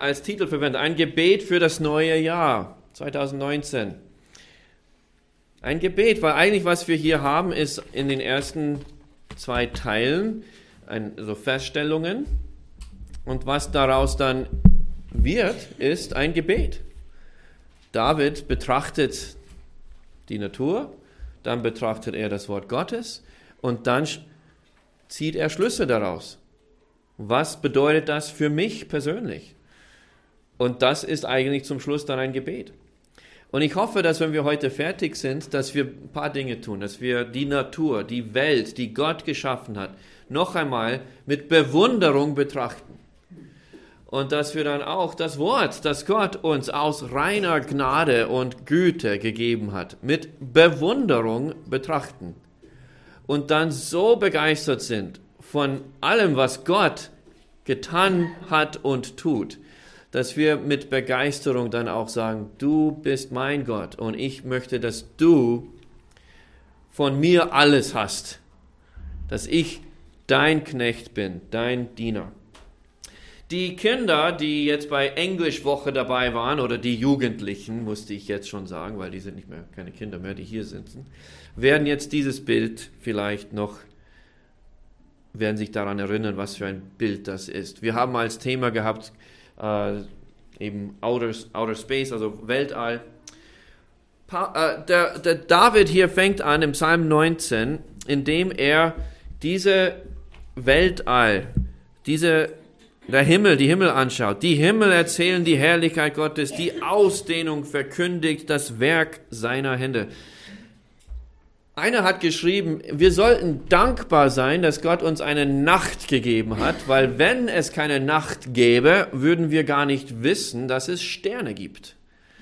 als Titel verwendet, ein Gebet für das neue Jahr 2019. Ein Gebet, weil eigentlich was wir hier haben, ist in den ersten 2 Teilen so Feststellungen. Und was daraus dann wird, ist ein Gebet. David betrachtet die Natur, dann betrachtet er das Wort Gottes und dann zieht er Schlüsse daraus. Was bedeutet das für mich persönlich? Und das ist eigentlich zum Schluss dann ein Gebet. Und ich hoffe, dass wenn wir heute fertig sind, dass wir ein paar Dinge tun, dass wir die Natur, die Welt, die Gott geschaffen hat, noch einmal mit Bewunderung betrachten. Und dass wir dann auch das Wort, das Gott uns aus reiner Gnade und Güte gegeben hat, mit Bewunderung betrachten. Und dann so begeistert sind von allem, was Gott getan hat und tut, dass wir mit Begeisterung dann auch sagen, du bist mein Gott und ich möchte, dass du von mir alles hast, dass ich dein Knecht bin, dein Diener. Die Kinder, die jetzt bei Englischwoche dabei waren, oder die Jugendlichen, musste ich jetzt schon sagen, weil die sind nicht mehr keine Kinder mehr, die hier sitzen, werden jetzt dieses Bild vielleicht noch, werden sich daran erinnern, was für ein Bild das ist. Wir haben als Thema gehabt, eben Outer Space, also Weltall. Der David hier fängt an im Psalm 19, indem er diese Weltall, der Himmel, die Himmel anschaut. Die Himmel erzählen die Herrlichkeit Gottes, die Ausdehnung verkündigt das Werk seiner Hände. Einer hat geschrieben, wir sollten dankbar sein, dass Gott uns eine Nacht gegeben hat, weil wenn es keine Nacht gäbe, würden wir gar nicht wissen, dass es Sterne gibt.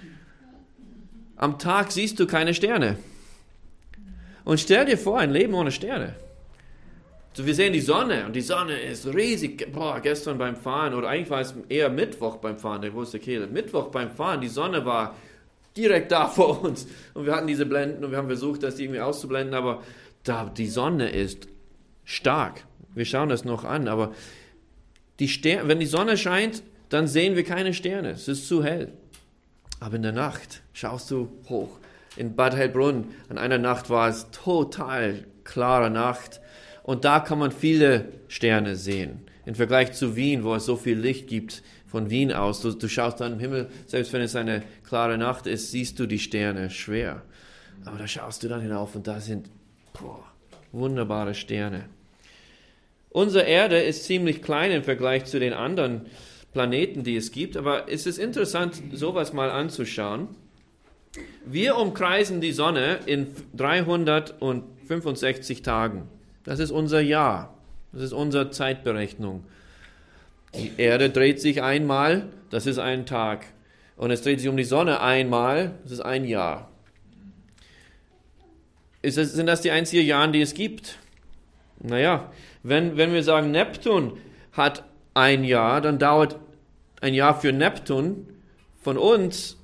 Am Tag siehst du keine Sterne. Und stell dir vor, ein Leben ohne Sterne. So, wir sehen die Sonne und die Sonne ist riesig. Gestern beim Fahren, oder eigentlich war es eher Mittwoch beim Fahren, wo ist der Kehle? Mittwoch beim Fahren, die Sonne war direkt da vor uns. Und wir hatten diese Blenden und wir haben versucht, das irgendwie auszublenden, aber die Sonne ist stark. Wir schauen das noch an, aber wenn die Sonne scheint, dann sehen wir keine Sterne. Es ist zu hell. Aber in der Nacht schaust du hoch. In Bad Heilbrunn, an einer Nacht war es total klare Nacht. Und da kann man viele Sterne sehen. Im Vergleich zu Wien, wo es so viel Licht gibt, von Wien aus. Du schaust dann im Himmel, selbst wenn es eine klare Nacht ist, siehst du die Sterne schwer. Aber da schaust du dann hinauf und da sind wunderbare Sterne. Unsere Erde ist ziemlich klein im Vergleich zu den anderen Planeten, die es gibt. Aber es ist interessant, sowas mal anzuschauen. Wir umkreisen die Sonne in 365 Tagen. Das ist unser Jahr. Das ist unsere Zeitberechnung. Die Erde dreht sich einmal, das ist ein Tag. Und es dreht sich um die Sonne einmal, das ist ein Jahr. Sind das die einzigen Jahre, die es gibt? Naja, wenn wir sagen, Neptun hat ein Jahr, dann dauert ein Jahr für Neptun von uns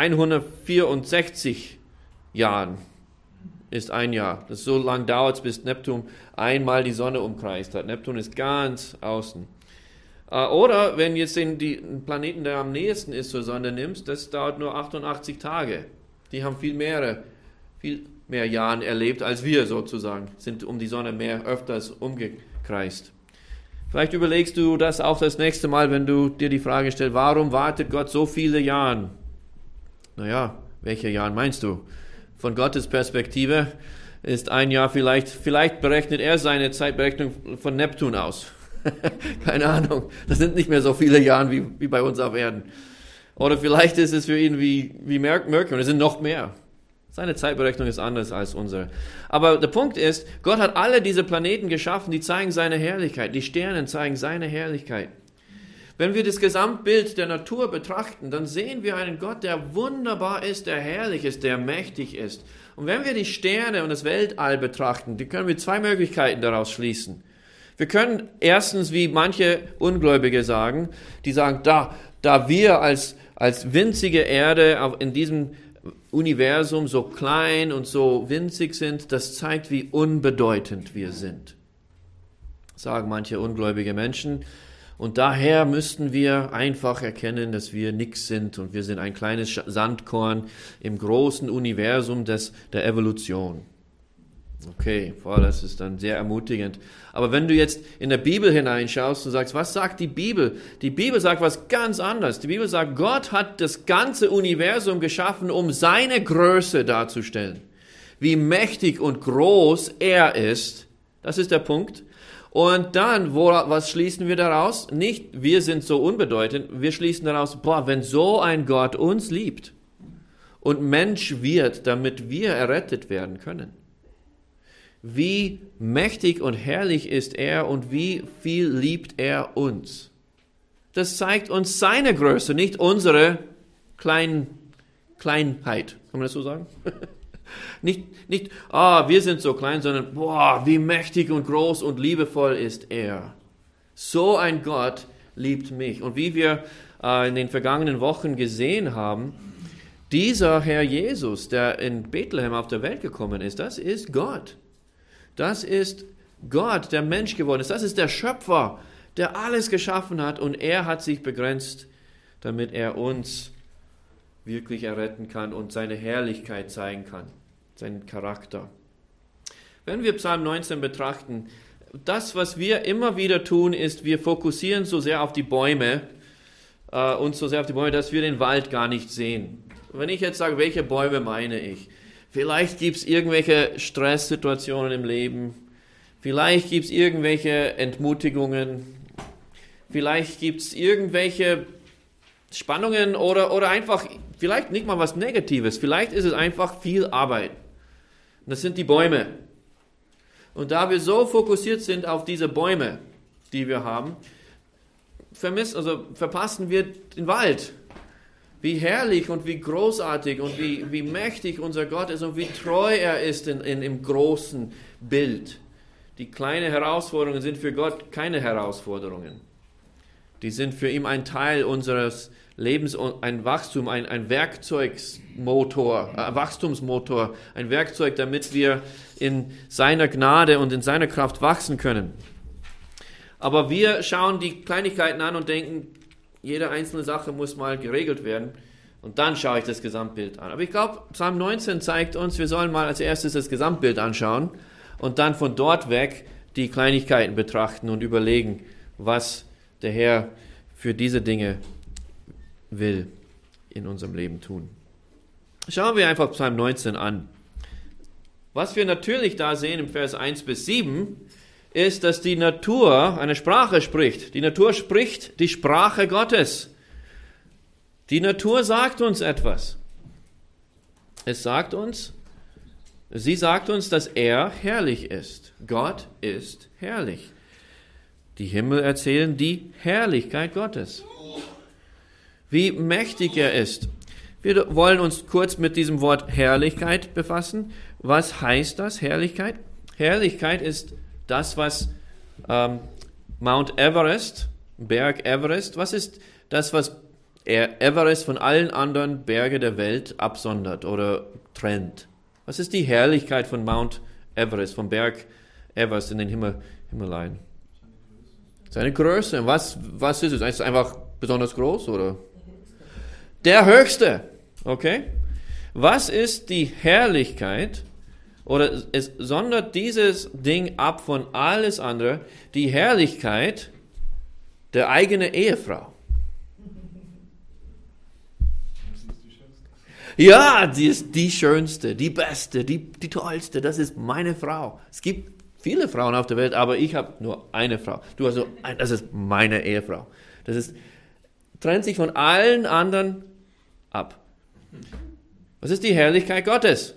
164 Jahren. Ist ein Jahr. Das so lange dauert es, bis Neptun einmal die Sonne umkreist hat. Neptun ist ganz außen. Oder wenn jetzt den Planeten, der am nächsten ist zur Sonne nimmst, das dauert nur 88 Tage. Die haben viel mehr Jahre erlebt als wir sozusagen, sind um die Sonne öfters umgekreist. Vielleicht überlegst du das auch das nächste Mal, wenn du dir die Frage stellst, warum wartet Gott so viele Jahre? Naja, welche Jahre meinst du? Von Gottes Perspektive ist ein Jahr vielleicht berechnet er seine Zeitberechnung von Neptun aus. Keine Ahnung, das sind nicht mehr so viele Jahre wie bei uns auf Erden. Oder vielleicht ist es für ihn wie Merkur, es sind noch mehr. Seine Zeitberechnung ist anders als unsere. Aber der Punkt ist, Gott hat alle diese Planeten geschaffen, die zeigen seine Herrlichkeit. Die Sterne zeigen seine Herrlichkeit. Wenn wir das Gesamtbild der Natur betrachten, dann sehen wir einen Gott, der wunderbar ist, der herrlich ist, der mächtig ist. Und wenn wir die Sterne und das Weltall betrachten, die können wir 2 Möglichkeiten daraus schließen. Wir können erstens, wie manche Ungläubige sagen, die sagen, da wir als winzige Erde in diesem Universum so klein und so winzig sind, das zeigt, wie unbedeutend wir sind. Sagen manche ungläubige Menschen. Und daher müssten wir einfach erkennen, dass wir nichts sind und wir sind ein kleines Sandkorn im großen Universum der Evolution. Okay, das ist dann sehr ermutigend. Aber wenn du jetzt in der Bibel hineinschaust und sagst, was sagt die Bibel? Die Bibel sagt was ganz anderes. Die Bibel sagt, Gott hat das ganze Universum geschaffen, um seine Größe darzustellen. Wie mächtig und groß er ist. Das ist der Punkt. Und dann, was schließen wir daraus? Nicht, wir sind so unbedeutend. Wir schließen daraus, wenn so ein Gott uns liebt und Mensch wird, damit wir errettet werden können. Wie mächtig und herrlich ist er und wie viel liebt er uns. Das zeigt uns seine Größe, nicht unsere Kleinheit. Kann man das so sagen? Nicht, wir sind so klein, sondern, wie mächtig und groß und liebevoll ist er. So ein Gott liebt mich. Und wie wir in den vergangenen Wochen gesehen haben, dieser Herr Jesus, der in Bethlehem auf der Welt gekommen ist, das ist Gott. Das ist Gott, der Mensch geworden ist. Das ist der Schöpfer, der alles geschaffen hat und er hat sich begrenzt, damit er uns wirklich erretten kann und seine Herrlichkeit zeigen kann, seinen Charakter. Wenn wir Psalm 19 betrachten, das, was wir immer wieder tun, ist, wir fokussieren so sehr auf die Bäume, dass wir den Wald gar nicht sehen. Wenn ich jetzt sage, welche Bäume meine ich? Vielleicht gibt es irgendwelche Stresssituationen im Leben. Vielleicht gibt es irgendwelche Entmutigungen. Vielleicht gibt es irgendwelche Spannungen oder einfach, vielleicht nicht mal was Negatives. Vielleicht ist es einfach viel Arbeit. Und das sind die Bäume. Und da wir so fokussiert sind auf diese Bäume, die wir haben, verpassen wir den Wald. Wie herrlich und wie großartig und wie mächtig unser Gott ist und wie treu er ist im großen Bild. Die kleinen Herausforderungen sind für Gott keine Herausforderungen. Die sind für ihn ein Teil unseres Lebens, ein Wachstum, ein Wachstumsmotor, ein Werkzeug, damit wir in seiner Gnade und in seiner Kraft wachsen können. Aber wir schauen die Kleinigkeiten an und denken, jede einzelne Sache muss mal geregelt werden und dann schaue ich das Gesamtbild an. Aber ich glaube, Psalm 19 zeigt uns, wir sollen mal als erstes das Gesamtbild anschauen und dann von dort weg die Kleinigkeiten betrachten und überlegen, was der Herr für diese Dinge will in unserem Leben tun. Schauen wir einfach Psalm 19 an. Was wir natürlich da sehen im Vers 1 bis 7, ist, dass die Natur eine Sprache spricht. Die Natur spricht die Sprache Gottes. Die Natur sagt uns etwas. Sie sagt uns, dass er herrlich ist. Gott ist herrlich. Die Himmel erzählen die Herrlichkeit Gottes. Wie mächtig er ist. Wir wollen uns kurz mit diesem Wort Herrlichkeit befassen. Was heißt das, Herrlichkeit? Herrlichkeit ist das, was Mount Everest, Berg Everest, was ist das, was Everest von allen anderen Bergen der Welt absondert oder trennt? Was ist die Herrlichkeit von Mount Everest, vom Berg Everest in den Himalayen? Seine Größe. Was ist es? Ist es einfach besonders groß, oder? Der Höchste. Okay? Was ist die Herrlichkeit? Oder es sondert dieses Ding ab von alles andere, die Herrlichkeit der eigenen Ehefrau. Ja, die ist die Schönste, die Beste, die Tollste, das ist meine Frau. Es gibt viele Frauen auf der Welt, aber ich habe nur eine Frau. Das ist meine Ehefrau. Trennt sich von allen anderen ab. Was ist die Herrlichkeit Gottes?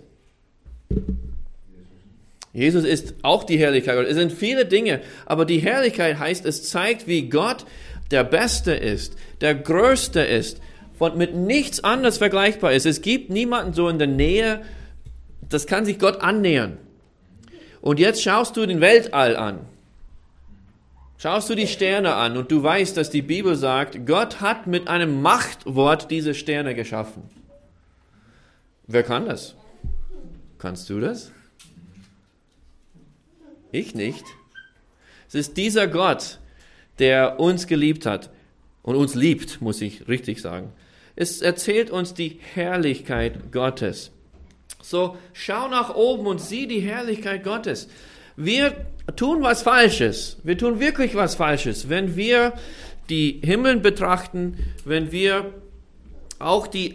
Jesus ist auch die Herrlichkeit Gottes. Es sind viele Dinge, aber die Herrlichkeit heißt, es zeigt, wie Gott der Beste ist, der Größte ist, mit nichts anderes vergleichbar ist. Es gibt niemanden so in der Nähe, das kann sich Gott annähern. Und jetzt schaust du den Weltall an. Schaust du die Sterne an und du weißt, dass die Bibel sagt, Gott hat mit einem Machtwort diese Sterne geschaffen. Wer kann das? Kannst du das? Ich nicht. Es ist dieser Gott, der uns geliebt hat und uns liebt, muss ich richtig sagen. Es erzählt uns die Herrlichkeit Gottes. So, schau nach oben und sieh die Herrlichkeit Gottes. Wir tun was Falsches. Wir tun wirklich was Falsches, wenn wir die Himmeln betrachten, wenn wir auch die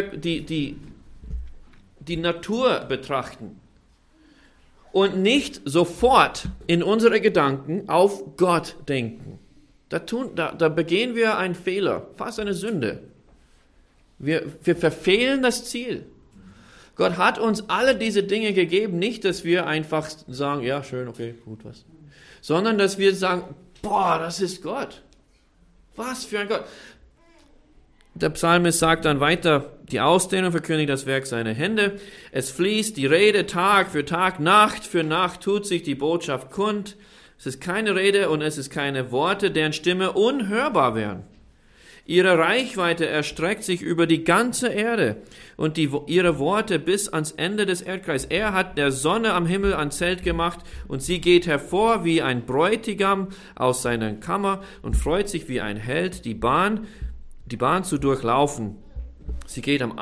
Natur betrachten und nicht sofort in unsere Gedanken auf Gott denken. Da begehen wir einen Fehler, fast eine Sünde. Wir verfehlen das Ziel. Gott hat uns alle diese Dinge gegeben, nicht, dass wir einfach sagen, ja, schön, okay, gut, was. Sondern, dass wir sagen, boah, das ist Gott. Was für ein Gott. Der Psalmist sagt dann weiter, die Ausdehnung verkündigt das Werk seiner Hände. Es fließt die Rede Tag für Tag, Nacht für Nacht tut sich die Botschaft kund. Es ist keine Rede und es ist keine Worte, deren Stimme unhörbar wären. Ihre Reichweite erstreckt sich über die ganze Erde und ihre Worte bis ans Ende des Erdkreises. Er hat der Sonne am Himmel ein Zelt gemacht und sie geht hervor wie ein Bräutigam aus seiner Kammer und freut sich wie ein Held, die Bahn zu durchlaufen. Sie geht an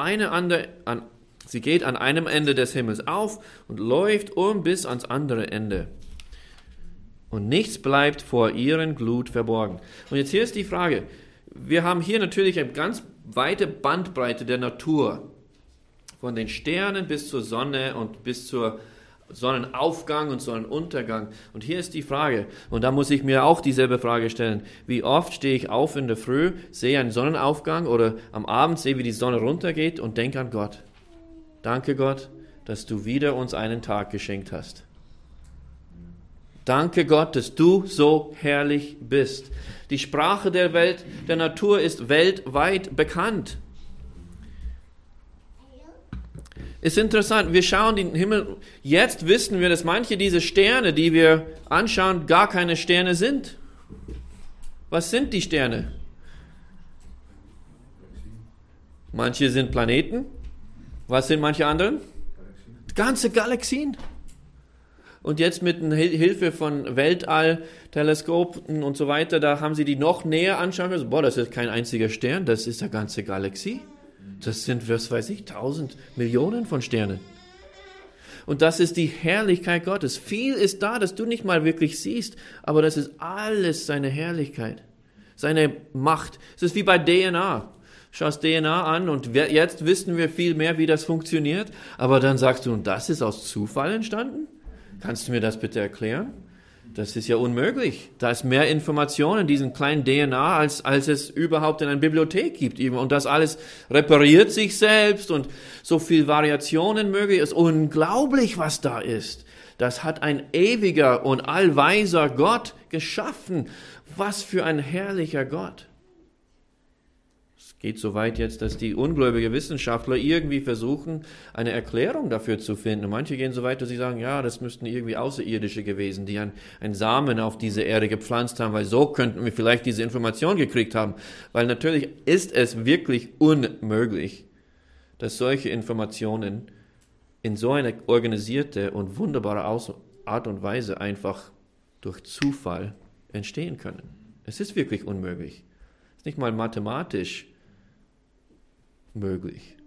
einem Ende des Himmels auf und läuft bis ans andere Ende. Und nichts bleibt vor ihren Glut verborgen. Und jetzt hier ist die Frage. Wir haben hier natürlich eine ganz weite Bandbreite der Natur. Von den Sternen bis zur Sonne und bis zur Sonnenaufgang und Sonnenuntergang. Und hier ist die Frage, und da muss ich mir auch dieselbe Frage stellen. Wie oft stehe ich auf in der Früh, sehe einen Sonnenaufgang oder am Abend sehe, wie die Sonne runtergeht und denke an Gott. Danke Gott, dass du wieder uns einen Tag geschenkt hast. Danke Gott, dass du so herrlich bist. Die Sprache der Welt, der Natur ist weltweit bekannt. Ist interessant, wir schauen den Himmel, jetzt wissen wir, dass manche dieser Sterne, die wir anschauen, gar keine Sterne sind. Was sind die Sterne? Manche sind Planeten. Was sind manche anderen? Ganze Galaxien. Und jetzt mit Hilfe von Weltall-Teleskopen und so weiter, da haben sie die noch näher anschauen können. Boah, das ist kein einziger Stern, das ist eine ganze Galaxie. Das sind, was weiß ich, 1000 Millionen von Sternen. Und das ist die Herrlichkeit Gottes. Viel ist da, das du nicht mal wirklich siehst, aber das ist alles seine Herrlichkeit, seine Macht. Es ist wie bei DNA. Schaust DNA an und jetzt wissen wir viel mehr, wie das funktioniert. Aber dann sagst du, und das ist aus Zufall entstanden? Kannst du mir das bitte erklären? Das ist ja unmöglich. Da ist mehr Information in diesem kleinen DNA, als es überhaupt in einer Bibliothek gibt. Und das alles repariert sich selbst und so viel Variationen möglich. Es ist unglaublich, was da ist. Das hat ein ewiger und allweiser Gott geschaffen. Was für ein herrlicher Gott. Es geht so weit jetzt, dass die ungläubigen Wissenschaftler irgendwie versuchen, eine Erklärung dafür zu finden. Und manche gehen so weit, dass sie sagen, ja, das müssten irgendwie Außerirdische gewesen, die einen Samen auf diese Erde gepflanzt haben, weil so könnten wir vielleicht diese Information gekriegt haben. Weil natürlich ist es wirklich unmöglich, dass solche Informationen in so eine organisierte und wunderbare Art und Weise einfach durch Zufall entstehen können. Es ist wirklich unmöglich. Es ist nicht mal mathematisch möglich.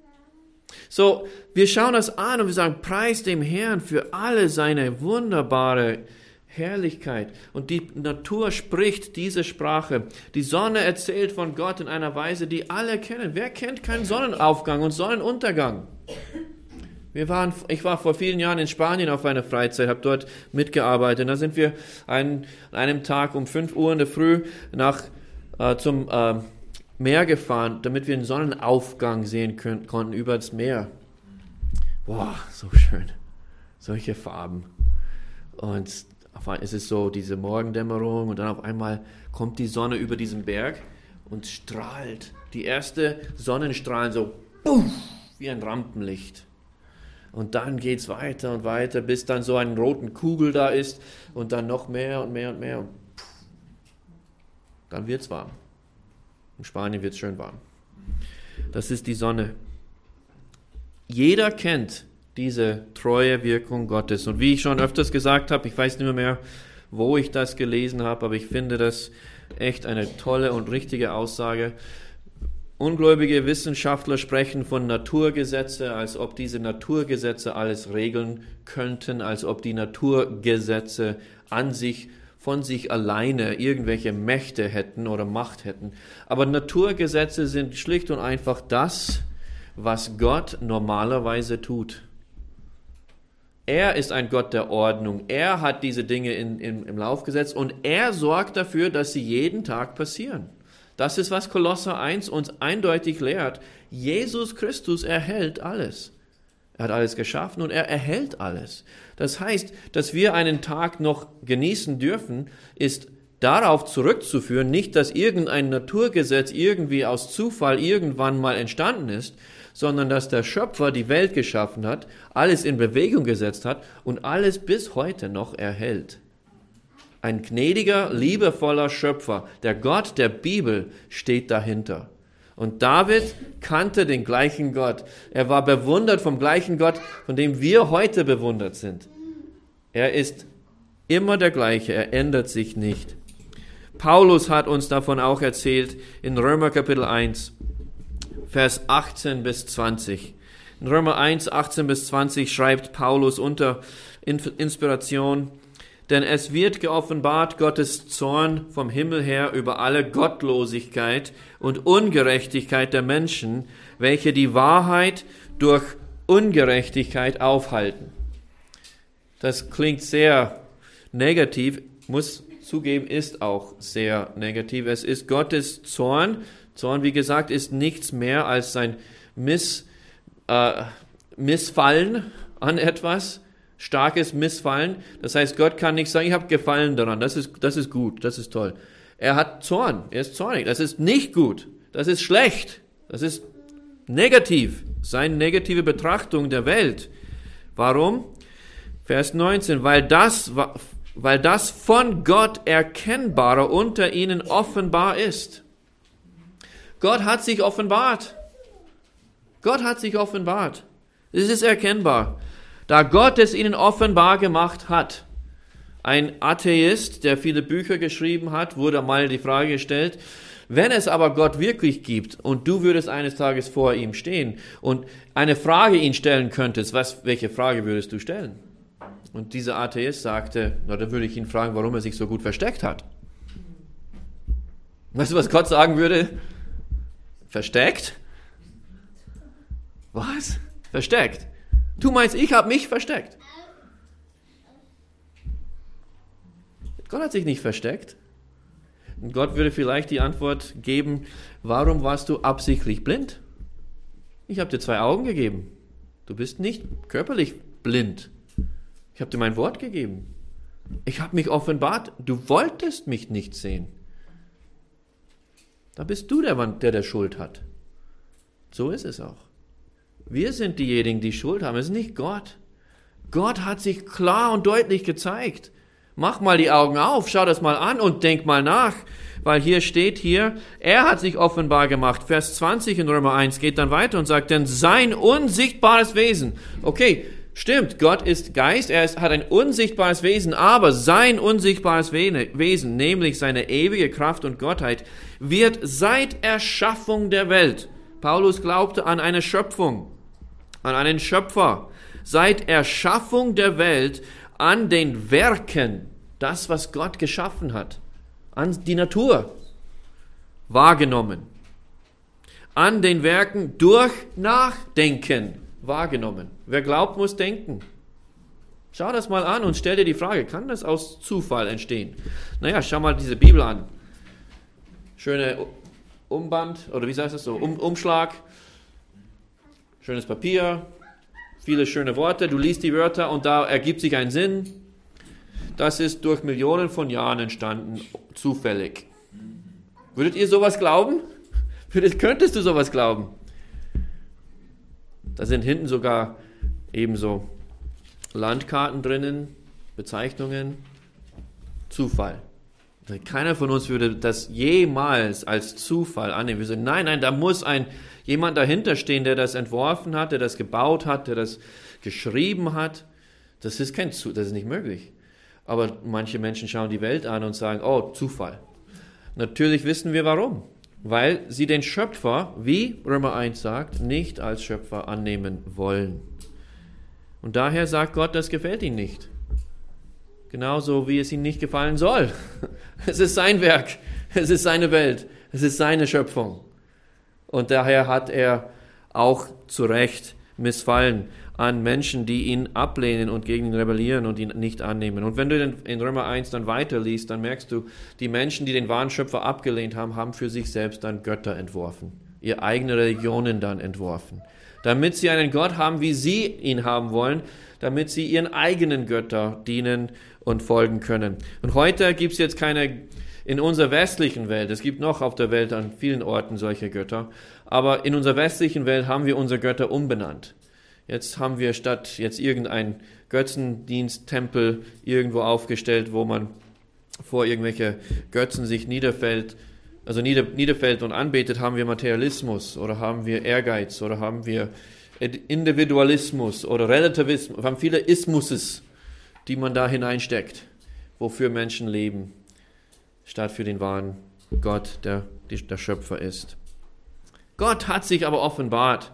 So, wir schauen das an und wir sagen, preis dem Herrn für alle seine wunderbare Herrlichkeit. Und die Natur spricht diese Sprache. Die Sonne erzählt von Gott in einer Weise, die alle kennen. Wer kennt keinen Sonnenaufgang und Sonnenuntergang? Ich war vor vielen Jahren in Spanien auf einer Freizeit, habe dort mitgearbeitet. Und da sind wir an einem Tag um 5 Uhr in der Früh zum Meer gefahren, damit wir einen Sonnenaufgang sehen konnten über das Meer. Boah, so schön. Solche Farben. Und es ist so diese Morgendämmerung und dann auf einmal kommt die Sonne über diesen Berg und strahlt. Die erste Sonnenstrahlen so puff, wie ein Rampenlicht. Und dann geht es weiter und weiter, bis dann so eine rote Kugel da ist und dann noch mehr und mehr und mehr. Und dann wird es warm. In Spanien wird es schön warm. Das ist die Sonne. Jeder kennt diese treue Wirkung Gottes. Und wie ich schon öfters gesagt habe, ich weiß nicht mehr, wo ich das gelesen habe, aber ich finde das echt eine tolle und richtige Aussage. Ungläubige Wissenschaftler sprechen von Naturgesetze, als ob diese Naturgesetze alles regeln könnten, als ob die Naturgesetze von sich alleine irgendwelche Mächte hätten oder Macht hätten. Aber Naturgesetze sind schlicht und einfach das, was Gott normalerweise tut. Er ist ein Gott der Ordnung. Er hat diese Dinge im Lauf gesetzt und er sorgt dafür, dass sie jeden Tag passieren. Das ist, was Kolosser 1 uns eindeutig lehrt. Jesus Christus erhält alles. Er hat alles geschaffen und er erhält alles. Das heißt, dass wir einen Tag noch genießen dürfen, ist darauf zurückzuführen, nicht, dass irgendein Naturgesetz irgendwie aus Zufall irgendwann mal entstanden ist, sondern dass der Schöpfer die Welt geschaffen hat, alles in Bewegung gesetzt hat und alles bis heute noch erhält. Ein gnädiger, liebevoller Schöpfer, der Gott der Bibel, steht dahinter. Und David kannte den gleichen Gott. Er war bewundert vom gleichen Gott, von dem wir heute bewundert sind. Er ist immer der gleiche, er ändert sich nicht. Paulus hat uns davon auch erzählt in Römer Kapitel 1, Vers 18 bis 20. In Römer 1, 18 bis 20 schreibt Paulus unter Inspiration: Denn es wird geoffenbart Gottes Zorn vom Himmel her über alle Gottlosigkeit und Ungerechtigkeit der Menschen, welche die Wahrheit durch Ungerechtigkeit aufhalten. Das klingt sehr negativ, muss zugeben, ist auch sehr negativ. Es ist Gottes Zorn. Zorn, wie gesagt, ist nichts mehr als sein Missfallen an etwas. Starkes Missfallen. Das heißt, Gott kann nicht sagen, ich habe Gefallen daran. Das ist gut, das ist toll. Er hat Zorn, er ist zornig. Das ist nicht gut, das ist schlecht, das ist negativ. Seine negative Betrachtung der Welt. Warum? Vers 19, weil das von Gott Erkennbare unter ihnen offenbar ist. Gott hat sich offenbart. Gott hat sich offenbart. Es ist erkennbar. Da Gott es ihnen offenbar gemacht hat. Ein Atheist, der viele Bücher geschrieben hat, wurde mal die Frage gestellt, wenn es aber Gott wirklich gibt und du würdest eines Tages vor ihm stehen und eine Frage ihn stellen könntest, welche Frage würdest du stellen? Und dieser Atheist sagte, na, dann würde ich ihn fragen, warum er sich so gut versteckt hat. Weißt du, was Gott sagen würde? Versteckt? Was? Versteckt? Du meinst, ich habe mich versteckt? Gott hat sich nicht versteckt. Und Gott würde vielleicht die Antwort geben, warum warst du absichtlich blind? Ich habe dir 2 Augen gegeben. Du bist nicht körperlich blind. Ich habe dir mein Wort gegeben. Ich habe mich offenbart. Du wolltest mich nicht sehen. Da bist du der Schuld hat. So ist es auch. Wir sind diejenigen, die Schuld haben. Es ist nicht Gott. Gott hat sich klar und deutlich gezeigt. Mach mal die Augen auf, schau das mal an und denk mal nach. Weil hier steht er hat sich offenbar gemacht. Vers 20 in Römer 1 geht dann weiter und sagt, denn sein unsichtbares Wesen. Okay, stimmt, Gott ist Geist, hat ein unsichtbares Wesen, aber sein unsichtbares Wesen, nämlich seine ewige Kraft und Gottheit, wird seit Erschaffung der Welt. Paulus glaubte an eine Schöpfung, an einen Schöpfer. Seit Erschaffung der Welt an den Werken, das, was Gott geschaffen hat, an die Natur wahrgenommen. An den Werken durch Nachdenken wahrgenommen. Wer glaubt, muss denken. Schau das mal an und stell dir die Frage, kann das aus Zufall entstehen? Naja, schau mal diese Bibel an. Schöne Umband, oder wie heißt das so? Umschlag. Schönes Papier. Viele schöne Worte. Du liest die Wörter und da ergibt sich ein Sinn. Das ist durch Millionen von Jahren entstanden, zufällig. Würdet ihr sowas glauben? Könntest du sowas glauben? Da sind hinten sogar ebenso Landkarten drinnen, Bezeichnungen. Zufall. Keiner von uns würde das jemals als Zufall annehmen. Wir sagen, nein, da muss jemand dahinter stehen, der das entworfen hat, der das gebaut hat, der das geschrieben hat. Das ist nicht möglich. Aber manche Menschen schauen die Welt an und sagen, oh, Zufall. Natürlich wissen wir warum. Weil sie den Schöpfer, wie Römer 1 sagt, nicht als Schöpfer annehmen wollen. Und daher sagt Gott, das gefällt ihnen nicht. Genauso wie es ihnen nicht gefallen soll. Es ist sein Werk, es ist seine Welt, es ist seine Schöpfung. Und daher hat er auch zu Recht Missfallen an Menschen, die ihn ablehnen und gegen ihn rebellieren und ihn nicht annehmen. Und wenn du in Römer 1 dann weiterliest, dann merkst du, die Menschen, die den wahren Schöpfer abgelehnt haben, haben für sich selbst dann Götter entworfen, ihre eigene Religionen dann entworfen, damit sie einen Gott haben, wie sie ihn haben wollen, damit sie ihren eigenen Götter dienen und folgen können. Und heute gibt es jetzt keine, in unserer westlichen Welt, es gibt noch auf der Welt an vielen Orten solche Götter, aber in unserer westlichen Welt haben wir unsere Götter umbenannt. Jetzt haben wir statt jetzt irgendein Götzendiensttempel irgendwo aufgestellt, wo man vor irgendwelche Götzen sich niederfällt und anbetet, haben wir Materialismus oder haben wir Ehrgeiz oder haben wir Individualismus oder Relativismus. Wir haben viele Ismuses, die man da hineinsteckt, wofür Menschen leben, statt für den wahren Gott, der Schöpfer ist. Gott hat sich aber offenbart.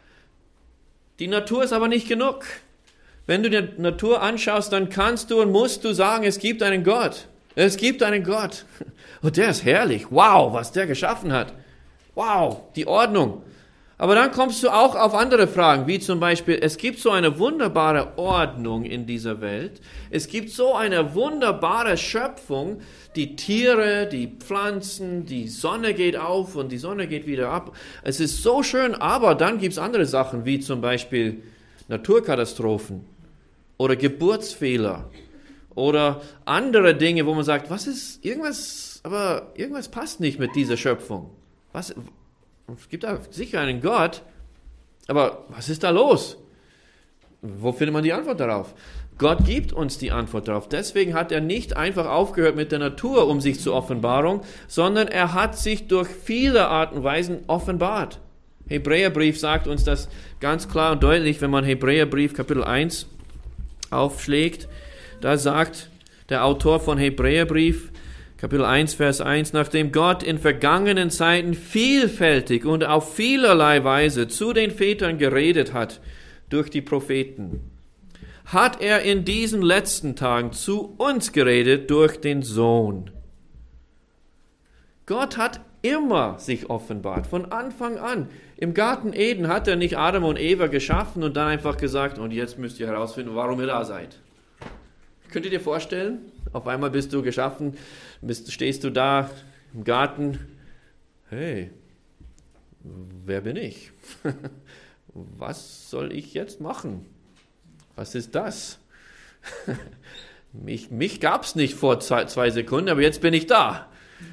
Die Natur ist aber nicht genug. Wenn du die Natur anschaust, dann kannst du und musst du sagen, es gibt einen Gott. Es gibt einen Gott. Und der ist herrlich. Wow, was der geschaffen hat. Wow, die Ordnung. Aber dann kommst du auch auf andere Fragen, wie zum Beispiel, es gibt so eine wunderbare Ordnung in dieser Welt. Es gibt so eine wunderbare Schöpfung, die Tiere, die Pflanzen, die Sonne geht auf und die Sonne geht wieder ab. Es ist so schön, aber dann gibt es andere Sachen, wie zum Beispiel Naturkatastrophen oder Geburtsfehler oder andere Dinge, wo man sagt, irgendwas passt nicht mit dieser Schöpfung. Es gibt da sicher einen Gott, aber was ist da los? Wo findet man die Antwort darauf? Gott gibt uns die Antwort darauf. Deswegen hat er nicht einfach aufgehört mit der Natur, um sich zur Offenbarung, sondern er hat sich durch viele Arten und Weisen offenbart. Hebräerbrief sagt uns das ganz klar und deutlich, wenn man Hebräerbrief Kapitel 1 aufschlägt. Da sagt der Autor von Hebräerbrief, Kapitel 1, Vers 1, nachdem Gott in vergangenen Zeiten vielfältig und auf vielerlei Weise zu den Vätern geredet hat durch die Propheten, hat er in diesen letzten Tagen zu uns geredet durch den Sohn. Gott hat immer sich offenbart, von Anfang an. Im Garten Eden hat er nicht Adam und Eva geschaffen und dann einfach gesagt, und jetzt müsst ihr herausfinden, warum ihr da seid. Könnt ihr dir vorstellen? Auf einmal bist du geschaffen, stehst du da im Garten. Hey, wer bin ich? Was soll ich jetzt machen? Was ist das? Mich gab es nicht vor 2 Sekunden, aber jetzt bin ich da.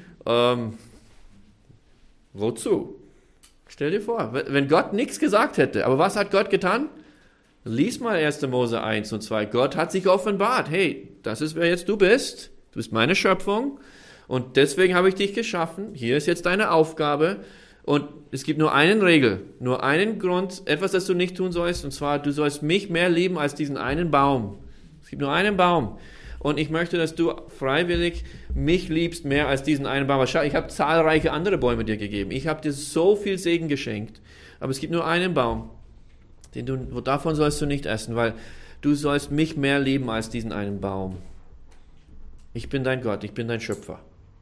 Wozu? Stell dir vor, wenn Gott nichts gesagt hätte. Aber was hat Gott getan? Lies mal 1. Mose 1 und 2. Gott hat sich offenbart. Hey, das ist, wer jetzt du bist. Du bist meine Schöpfung. Und deswegen habe ich dich geschaffen. Hier ist jetzt deine Aufgabe. Und es gibt nur eine Regel, nur einen Grund, etwas, das du nicht tun sollst. Und zwar, du sollst mich mehr lieben als diesen einen Baum. Es gibt nur einen Baum. Und ich möchte, dass du freiwillig mich liebst mehr als diesen einen Baum. Schau, ich habe zahlreiche andere Bäume dir gegeben. Ich habe dir so viel Segen geschenkt. Aber es gibt nur einen Baum. Davon sollst du nicht essen, weil du sollst mich mehr lieben als diesen einen Baum. Ich bin dein Gott, ich bin dein Schöpfer.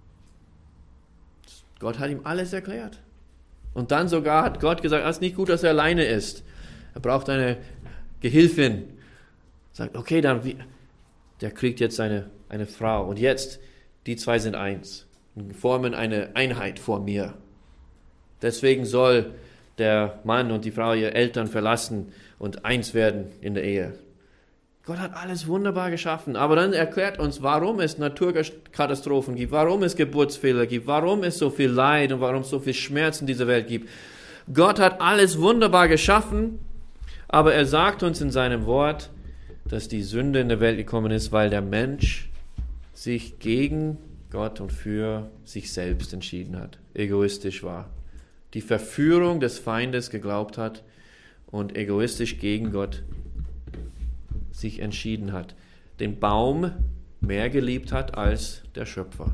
Gott hat ihm alles erklärt. Und dann sogar hat Gott gesagt, es ist nicht gut, dass er alleine ist. Er braucht eine Gehilfin. Sagt, okay, dann der kriegt jetzt eine Frau. Und jetzt, die 2 sind eins. Und formen eine Einheit vor mir. Deswegen soll der Mann und die Frau ihre Eltern verlassen und eins werden in der Ehe. Gott hat alles wunderbar geschaffen, aber dann erklärt uns, warum es Naturkatastrophen gibt, warum es Geburtsfehler gibt, warum es so viel Leid und warum es so viel Schmerz in dieser Welt gibt. Gott hat alles wunderbar geschaffen, aber er sagt uns in seinem Wort, dass die Sünde in der Welt gekommen ist, weil der Mensch sich gegen Gott und für sich selbst entschieden hat, egoistisch war. Die Verführung des Feindes geglaubt hat und egoistisch gegen Gott sich entschieden hat. Den Baum mehr geliebt hat als der Schöpfer.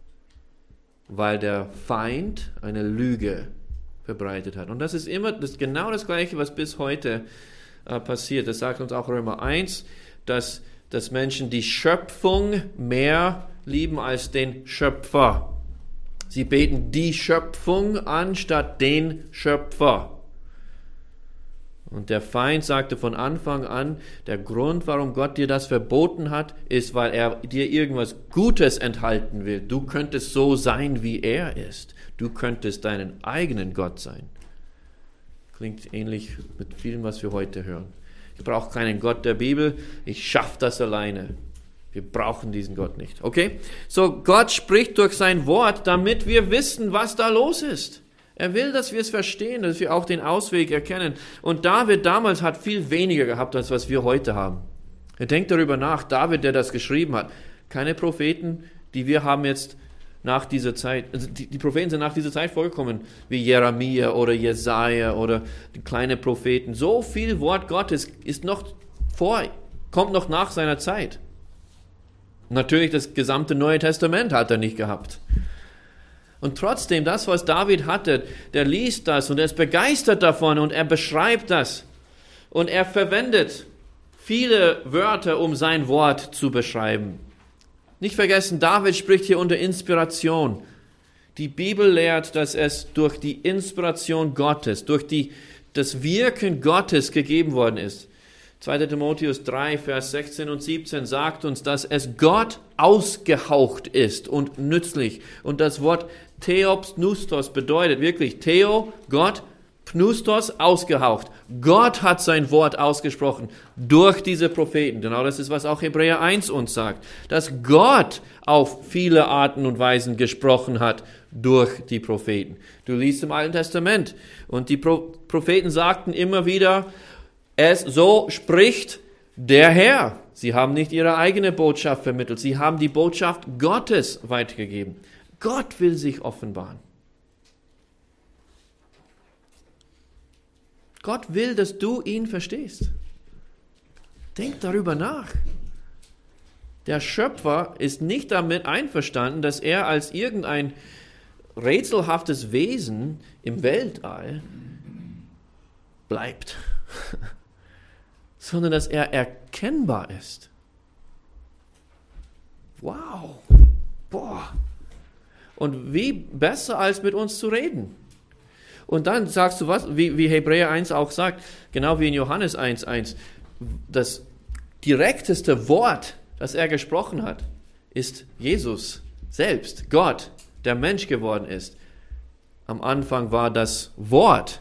Weil der Feind eine Lüge verbreitet hat. Und das ist genau das Gleiche, was bis heute passiert. Das sagt uns auch Römer 1, dass Menschen die Schöpfung mehr lieben als den Schöpfer. Sie beten die Schöpfung an statt den Schöpfer. Und der Feind sagte von Anfang an, der Grund, warum Gott dir das verboten hat, ist, weil er dir irgendwas Gutes enthalten will. Du könntest so sein, wie er ist. Du könntest deinen eigenen Gott sein. Klingt ähnlich mit vielem, was wir heute hören. Ich brauche keinen Gott der Bibel, ich schaffe das alleine. Wir brauchen diesen Gott nicht. Okay? So, Gott spricht durch sein Wort, damit wir wissen, was da los ist. Er will, dass wir es verstehen, dass wir auch den Ausweg erkennen. Und David damals hat viel weniger gehabt, als was wir heute haben. Denkt darüber nach, David, der das geschrieben hat. Keine Propheten, die wir haben jetzt nach dieser Zeit, also die Propheten sind nach dieser Zeit vorgekommen, wie Jeremia oder Jesaja oder die kleinen Propheten. So viel Wort Gottes kommt noch nach seiner Zeit. Natürlich, das gesamte Neue Testament hat er nicht gehabt. Und trotzdem, das, was David hatte, der liest das und er ist begeistert davon und er beschreibt das. Und er verwendet viele Wörter, um sein Wort zu beschreiben. Nicht vergessen, David spricht hier unter Inspiration. Die Bibel lehrt, dass es durch die Inspiration Gottes, durch das Wirken Gottes gegeben worden ist. 2. Timotheus 3, Vers 16 und 17 sagt uns, dass es Gott ausgehaucht ist und nützlich. Und das Wort Theopneustos bedeutet wirklich Theo, Gott, Pneustos, ausgehaucht. Gott hat sein Wort ausgesprochen durch diese Propheten. Genau das ist, was auch Hebräer 1 uns sagt. Dass Gott auf viele Arten und Weisen gesprochen hat durch die Propheten. Du liest im Alten Testament und die Propheten sagten immer wieder, so spricht der Herr. Sie haben nicht ihre eigene Botschaft vermittelt. Sie haben die Botschaft Gottes weitergegeben. Gott will sich offenbaren. Gott will, dass du ihn verstehst. Denk darüber nach. Der Schöpfer ist nicht damit einverstanden, dass er als irgendein rätselhaftes Wesen im Weltall bleibt, sondern dass er erkennbar ist. Wow. Boah. Und wie besser als mit uns zu reden. Und dann sagst du was, wie Hebräer 1 auch sagt, genau wie in Johannes 1,1, das direkteste Wort, das er gesprochen hat, ist Jesus selbst, Gott, der Mensch geworden ist. Am Anfang war das Wort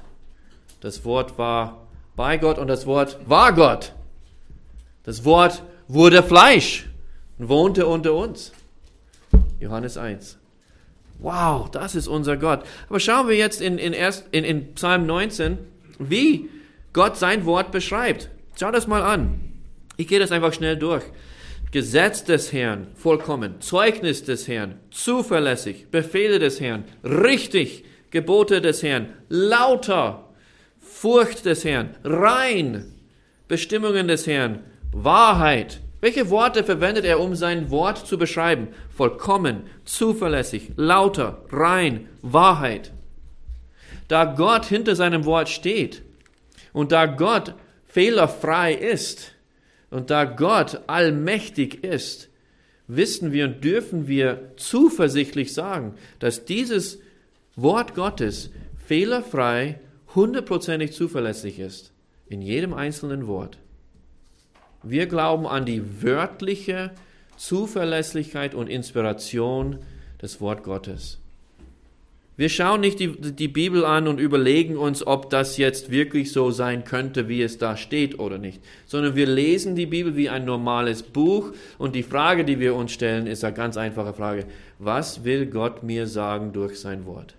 war bei Gott und das Wort war Gott. Das Wort wurde Fleisch und wohnte unter uns. Johannes 1. Wow, das ist unser Gott. Aber schauen wir jetzt in Psalm 19, wie Gott sein Wort beschreibt. Schau das mal an. Ich gehe das einfach schnell durch. Gesetz des Herrn, vollkommen. Zeugnis des Herrn, zuverlässig. Befehle des Herrn, richtig. Gebote des Herrn, lauter. Furcht des Herrn, rein. Bestimmungen des Herrn, Wahrheit. Welche Worte verwendet er, um sein Wort zu beschreiben? Vollkommen, zuverlässig, lauter, rein, Wahrheit. Da Gott hinter seinem Wort steht und da Gott fehlerfrei ist und da Gott allmächtig ist, wissen wir und dürfen wir zuversichtlich sagen, dass dieses Wort Gottes fehlerfrei, 100% zuverlässig ist. In jedem einzelnen Wort. Wir glauben an die wörtliche Zuverlässigkeit und Inspiration des Wort Gottes. Wir schauen nicht die Bibel an und überlegen uns, ob das jetzt wirklich so sein könnte, wie es da steht oder nicht, sondern wir lesen die Bibel wie ein normales Buch und die Frage, die wir uns stellen, ist eine ganz einfache Frage. Was will Gott mir sagen durch sein Wort?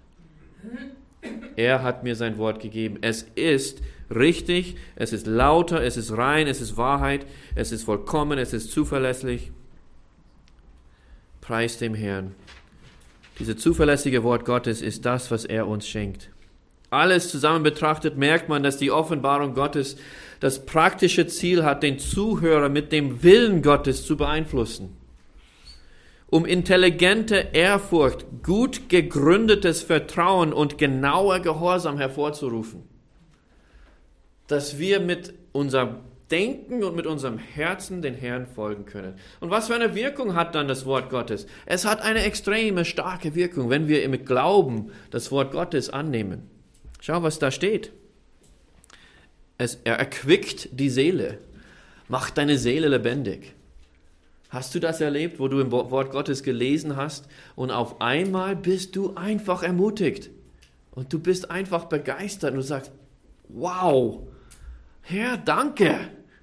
Er hat mir sein Wort gegeben. Es ist richtig, es ist lauter, es ist rein, es ist Wahrheit, es ist vollkommen, es ist zuverlässig. Preis dem Herrn. Dieses zuverlässige Wort Gottes ist das, was er uns schenkt. Alles zusammen betrachtet merkt man, dass die Offenbarung Gottes das praktische Ziel hat, den Zuhörer mit dem Willen Gottes zu beeinflussen. um intelligente Ehrfurcht, gut gegründetes Vertrauen und genauer Gehorsam hervorzurufen. Dass wir mit unserem Denken und mit unserem Herzen den Herrn folgen können. Und was für eine Wirkung hat dann das Wort Gottes? Es hat eine extreme starke Wirkung, wenn wir mit Glauben das Wort Gottes annehmen. Schau, was da steht. Er erquickt die Seele, macht deine Seele lebendig. Hast du das erlebt, wo du im Wort Gottes gelesen hast und auf einmal bist du einfach ermutigt und du bist einfach begeistert und du sagst, wow, Herr, danke,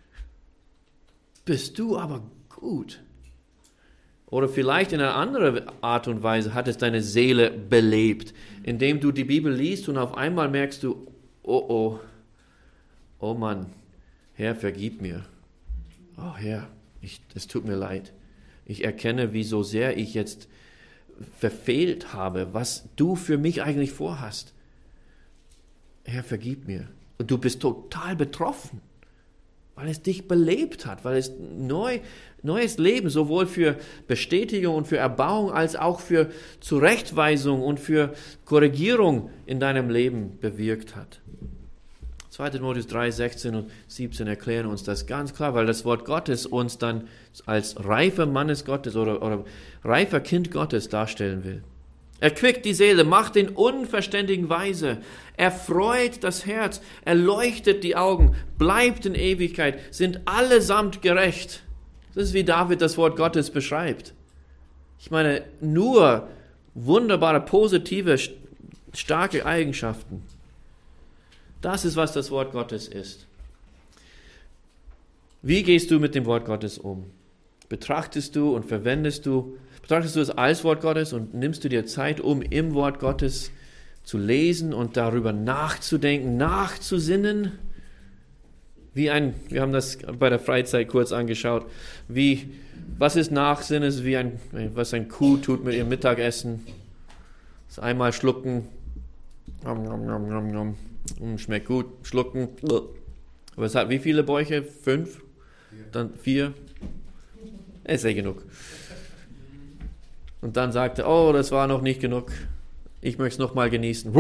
bist du aber gut. Oder vielleicht in einer anderen Art und Weise hat es deine Seele belebt, indem du die Bibel liest und auf einmal merkst du, oh Mann, Herr, vergib mir. Oh Herr, es tut mir leid. Ich erkenne, wie so sehr ich jetzt verfehlt habe, was du für mich eigentlich vorhast. Herr, vergib mir. Und du bist total betroffen, weil es dich belebt hat, weil es neues Leben sowohl für Bestätigung und für Erbauung als auch für Zurechtweisung und für Korrigierung in deinem Leben bewirkt hat. 2. Timotheus 3, 16 und 17 erklären uns das ganz klar, weil das Wort Gottes uns dann als reifer Mannes Gottes oder reifer Kind Gottes darstellen will. Erquickt die Seele, macht den Unverständigen weise, erfreut das Herz, erleuchtet die Augen, bleibt in Ewigkeit, sind allesamt gerecht. Das ist, wie David das Wort Gottes beschreibt. Ich meine, nur wunderbare, positive, starke Eigenschaften. Das ist, was das Wort Gottes ist. Wie gehst du mit dem Wort Gottes um? Betrachtest du es als Wort Gottes und nimmst du dir Zeit, um im Wort Gottes zu lesen und darüber nachzudenken, nachzusinnen? Wir haben das bei der Freizeit kurz angeschaut, was ist Nachsinnen, was ein Kuh tut mit ihrem Mittagessen. Das einmal schlucken, schmeckt gut, schlucken. Aber es hat wie viele Bäuche? 5? Dann 4? Ist ja genug. Und dann sagte, oh, das war noch nicht genug. Ich möchte es nochmal genießen.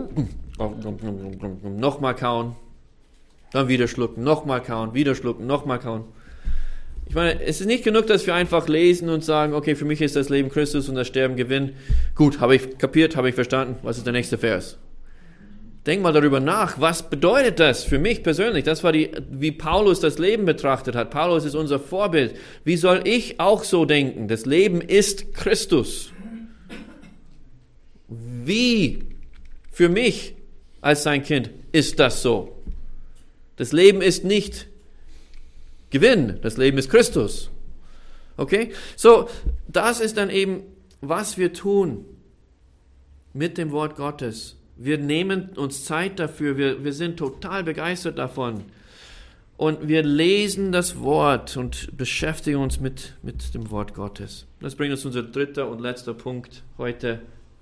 Nochmal kauen. Dann wieder schlucken. Nochmal kauen. Wieder schlucken. Nochmal kauen. Ich meine, es ist nicht genug, dass wir einfach lesen und sagen, okay, für mich ist das Leben Christus und das Sterben Gewinn. Gut, habe ich kapiert, habe ich verstanden. Was ist der nächste Vers? Denk mal darüber nach, was bedeutet das für mich persönlich? Das war wie Paulus das Leben betrachtet hat. Paulus ist unser Vorbild. Wie soll ich auch so denken? Das Leben ist Christus. Wie für mich als sein Kind ist das so? Das Leben ist nicht Gewinn, das Leben ist Christus. Okay? So, das ist dann eben, was wir tun mit dem Wort Gottes. Wir nehmen uns Zeit dafür, wir sind total begeistert davon. Und wir lesen das Wort und beschäftigen uns mit dem Wort Gottes. Das bringt uns unser dritter und letzter Punkt heute,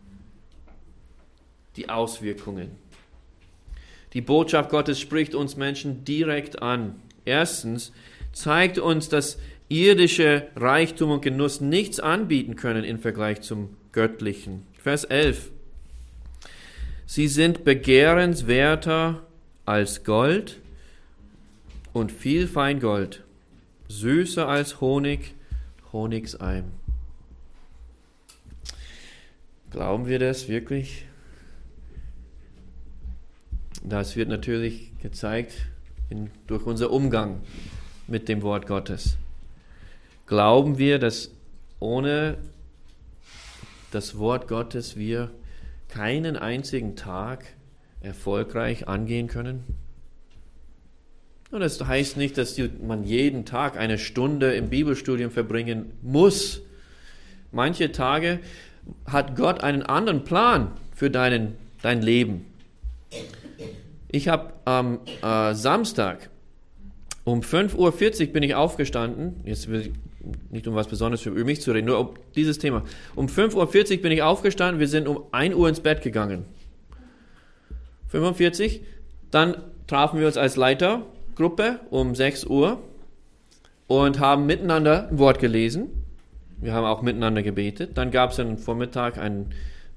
die Auswirkungen. Die Botschaft Gottes spricht uns Menschen direkt an. Erstens zeigt uns, dass irdische Reichtum und Genuss nichts anbieten können im Vergleich zum Göttlichen. Vers 11. Sie sind begehrenswerter als Gold und viel Feingold, süßer als Honig, Honigseim. Glauben wir das wirklich? Das wird natürlich gezeigt durch unser Umgang mit dem Wort Gottes. Glauben wir, dass ohne das Wort Gottes wir keinen einzigen Tag erfolgreich angehen können? Und das heißt nicht, dass man jeden Tag eine Stunde im Bibelstudium verbringen muss. Manche Tage hat Gott einen anderen Plan für dein Leben. Ich habe am Samstag um 5:40 Uhr bin ich aufgestanden. Jetzt will ich nicht um was Besonderes über mich zu reden, nur um dieses Thema. Um 5:40 Uhr bin ich aufgestanden, wir sind um 1 Uhr ins Bett gegangen. 45, dann trafen wir uns als Leitergruppe um 6 Uhr und haben miteinander ein Wort gelesen. Wir haben auch miteinander gebetet. Dann gab es am Vormittag eine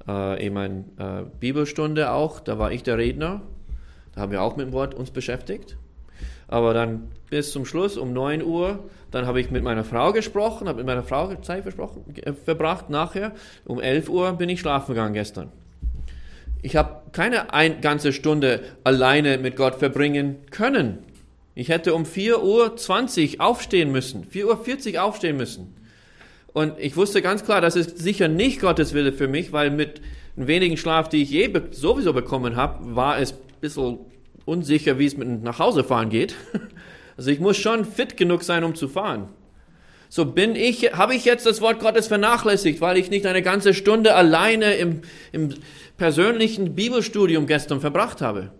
Bibelstunde auch. Da war ich der Redner. Da haben wir auch mit dem Wort uns beschäftigt. Aber dann bis zum Schluss um 9 Uhr, dann habe ich mit meiner Frau gesprochen, habe mit meiner Frau Zeit verbracht nachher. Um 11 Uhr bin ich schlafen gegangen gestern. Ich habe keine ganze Stunde alleine mit Gott verbringen können. Ich hätte um 4:20 Uhr aufstehen müssen, 4:40 Uhr aufstehen müssen. Und ich wusste ganz klar, das ist sicher nicht Gottes Wille für mich, weil mit den wenigen Schlaf, die ich sowieso bekommen habe, war es ein bisschen unsicher, wie es mit dem Nachhausefahren geht. Also ich muss schon fit genug sein, um zu fahren. So habe ich jetzt das Wort Gottes vernachlässigt, weil ich nicht eine ganze Stunde alleine im persönlichen Bibelstudium gestern verbracht habe.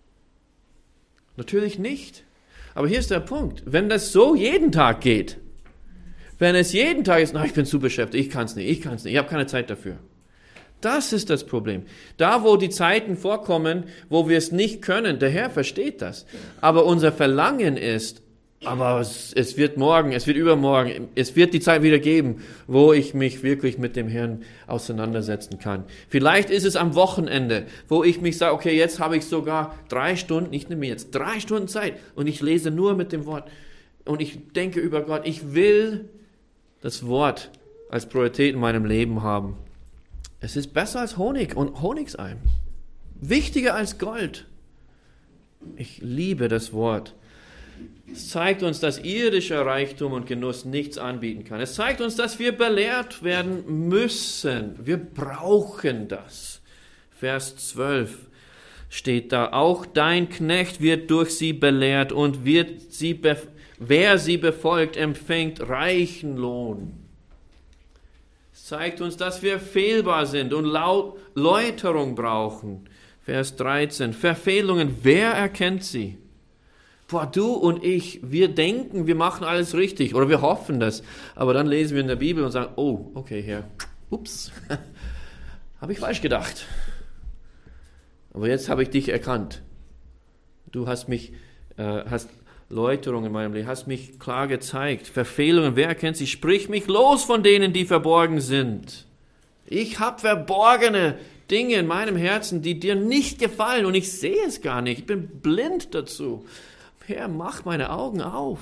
Natürlich nicht. Aber hier ist der Punkt. Wenn das so jeden Tag geht, wenn es jeden Tag ist, ich bin zu beschäftigt, ich kann es nicht, ich habe keine Zeit dafür. Das ist das Problem. Da, wo die Zeiten vorkommen, wo wir es nicht können, der Herr versteht das. Aber unser Verlangen ist, aber es wird morgen, es wird übermorgen, es wird die Zeit wieder geben, wo ich mich wirklich mit dem Herrn auseinandersetzen kann. Vielleicht ist es am Wochenende, wo ich mich sage, okay, jetzt habe ich sogar 3 Stunden, ich nehme mir jetzt 3 Stunden Zeit und ich lese nur mit dem Wort und ich denke über Gott. Ich will das Wort als Priorität in meinem Leben haben. Es ist besser als Honig und Honigseim. Wichtiger als Gold. Ich liebe das Wort. Es zeigt uns, dass irdischer Reichtum und Genuss nichts anbieten kann. Es zeigt uns, dass wir belehrt werden müssen. Wir brauchen das. Vers 12 steht da, auch dein Knecht wird durch sie belehrt und wer sie befolgt, empfängt reichen Lohn. Es zeigt uns, dass wir fehlbar sind und Läuterung brauchen. Vers 13, Verfehlungen, wer erkennt sie? Du und ich, wir denken, wir machen alles richtig oder wir hoffen das. Aber dann lesen wir in der Bibel und sagen, oh, okay, Herr, ups, habe ich falsch gedacht. Aber jetzt habe ich dich erkannt. Du hast Läuterung in meinem Leben, hast mich klar gezeigt. Verfehlungen, wer erkennt sie? Sprich mich los von denen, die verborgen sind. Ich habe verborgene Dinge in meinem Herzen, die dir nicht gefallen und ich sehe es gar nicht. Ich bin blind dazu. Herr, mach meine Augen auf.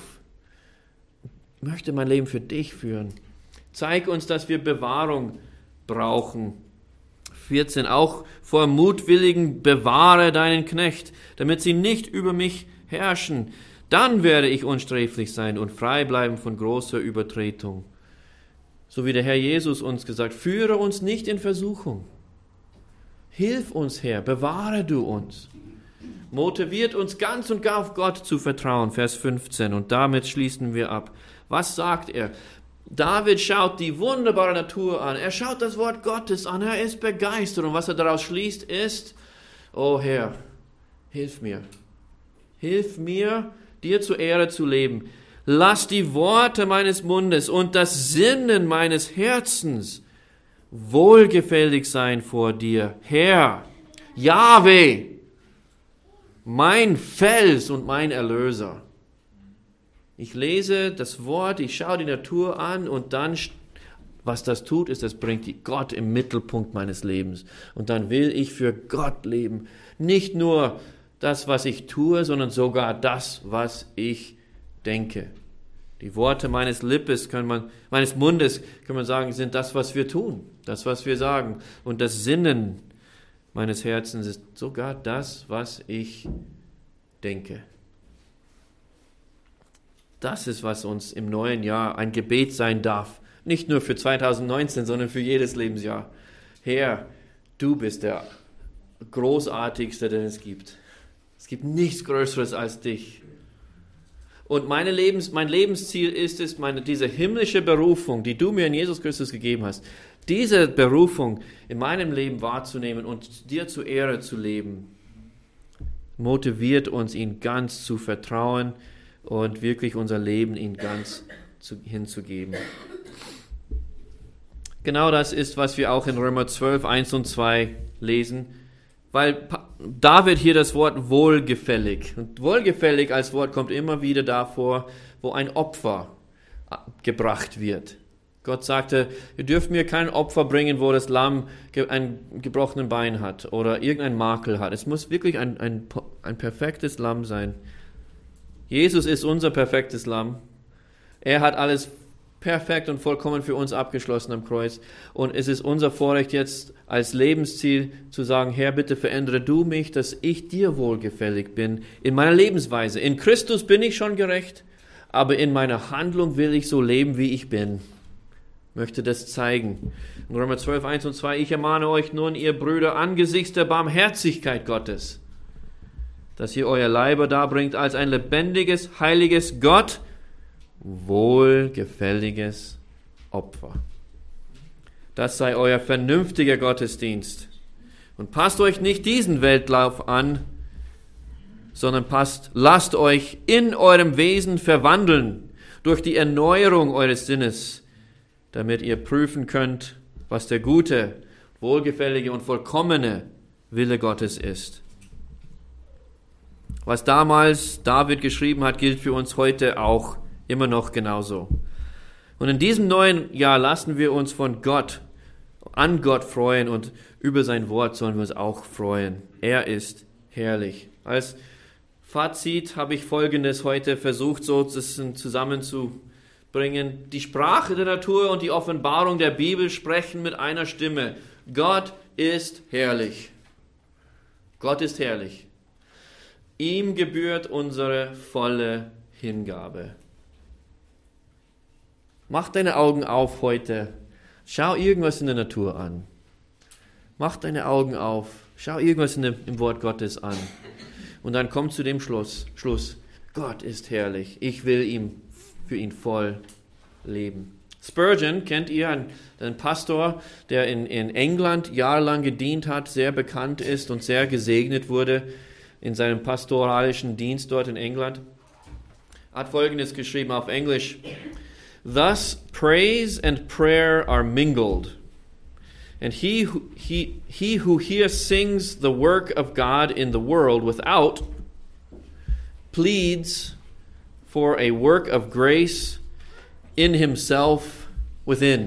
Ich möchte mein Leben für dich führen. Zeig uns, dass wir Bewahrung brauchen. 14. Auch vor Mutwilligen bewahre deinen Knecht, damit sie nicht über mich herrschen. Dann werde ich unsträflich sein und frei bleiben von großer Übertretung. So wie der Herr Jesus uns gesagt, führe uns nicht in Versuchung. Hilf uns, Herr, bewahre du uns. Motiviert uns ganz und gar auf Gott zu vertrauen, Vers 15. Und damit schließen wir ab. Was sagt er? David schaut die wunderbare Natur an. Er schaut das Wort Gottes an. Er ist begeistert. Und was er daraus schließt ist, oh Herr, hilf mir. Hilf mir, dir zur Ehre zu leben. Lass die Worte meines Mundes und das Sinnen meines Herzens wohlgefällig sein vor dir. Herr, Jahwe, mein Fels und mein Erlöser. Ich lese das Wort, ich schaue die Natur an und dann, was das tut, ist, das bringt Gott im Mittelpunkt meines Lebens. Und dann will ich für Gott leben. Nicht nur das, was ich tue, sondern sogar das, was ich denke. Die Worte meines Mundes, kann man sagen, sind das, was wir tun, das, was wir sagen. Und das Sinnen meines Herzens ist sogar das, was ich denke. Das ist, was uns im neuen Jahr ein Gebet sein darf. Nicht nur für 2019, sondern für jedes Lebensjahr. Herr, du bist der Großartigste, den es gibt. Es gibt nichts Größeres als dich. Und mein Lebensziel ist es, diese himmlische Berufung, die du mir in Jesus Christus gegeben hast, diese Berufung in meinem Leben wahrzunehmen und dir zur Ehre zu leben, motiviert uns, ihn ganz zu vertrauen und wirklich unser Leben ihm ganz hinzugeben. Genau das ist, was wir auch in Römer 12, 1 und 2 lesen, weil David hier das Wort wohlgefällig, und wohlgefällig als Wort kommt immer wieder davor, wo ein Opfer gebracht wird. Gott sagte, ihr dürft mir kein Opfer bringen, wo das Lamm ein gebrochenes Bein hat oder irgendein Makel hat. Es muss wirklich ein perfektes Lamm sein. Jesus ist unser perfektes Lamm. Er hat alles perfekt und vollkommen für uns abgeschlossen am Kreuz. Und es ist unser Vorrecht jetzt als Lebensziel zu sagen, Herr, bitte verändere du mich, dass ich dir wohlgefällig bin in meiner Lebensweise. In Christus bin ich schon gerecht, aber in meiner Handlung will ich so leben, wie ich bin. Möchte das zeigen. In Römer 12, 1 und 2, ich ermahne euch nun, ihr Brüder, angesichts der Barmherzigkeit Gottes, dass ihr euer Leiber darbringt als ein lebendiges, heiliges, Gott wohlgefälliges Opfer. Das sei euer vernünftiger Gottesdienst. Und passt euch nicht diesen Weltlauf an, sondern lasst euch in eurem Wesen verwandeln durch die Erneuerung eures Sinnes, damit ihr prüfen könnt, was der gute, wohlgefällige und vollkommene Wille Gottes ist. Was damals David geschrieben hat, gilt für uns heute auch immer noch genauso. Und in diesem neuen Jahr lassen wir uns an Gott freuen und über sein Wort sollen wir uns auch freuen. Er ist herrlich. Als Fazit habe ich Folgendes heute versucht, so zusammenzubringen. Die Sprache der Natur und die Offenbarung der Bibel sprechen mit einer Stimme. Gott ist herrlich. Gott ist herrlich. Ihm gebührt unsere volle Hingabe. Mach deine Augen auf heute. Schau irgendwas in der Natur an. Mach deine Augen auf. Schau irgendwas im Wort Gottes an. Und dann komm zu dem Schluss. Gott ist herrlich. Ich will für ihn voll leben. Spurgeon, kennt ihr, ein Pastor, der in England jahrelang gedient hat, sehr bekannt ist und sehr gesegnet wurde in seinem pastoralischen Dienst dort in England, hat Folgendes geschrieben auf Englisch: Thus praise and prayer are mingled, and he who here sings the work of God in the world without pleads for a work of grace in himself within.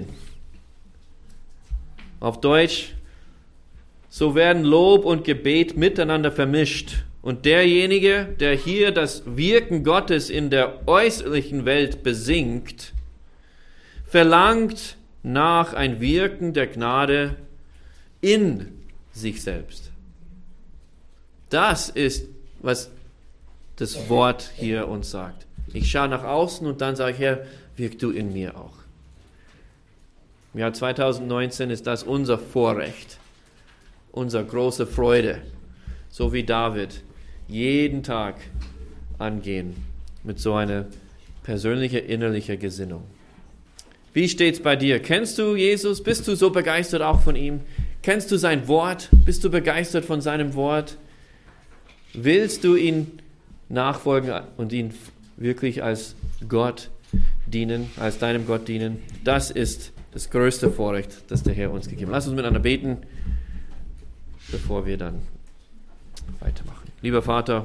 Auf Deutsch: So werden Lob und Gebet miteinander vermischt. Und derjenige, der hier das Wirken Gottes in der äußerlichen Welt besingt, verlangt nach ein Wirken der Gnade in sich selbst. Das ist, was das Wort hier uns sagt. Ich schaue nach außen und dann sage ich, Herr, wirk du in mir auch. Im Jahr 2019 ist das unser Vorrecht, unsere große Freude, so wie David, jeden Tag angehen mit so einer persönlichen, innerlichen Gesinnung. Wie steht's bei dir? Kennst du Jesus? Bist du so begeistert auch von ihm? Kennst du sein Wort? Bist du begeistert von seinem Wort? Willst du ihn nachfolgen und ihn wirklich als Gott dienen, als deinem Gott dienen? Das ist das größte Vorrecht, das der Herr uns gegeben hat. Lass uns miteinander beten, bevor wir dann weitermachen. Lieber Vater,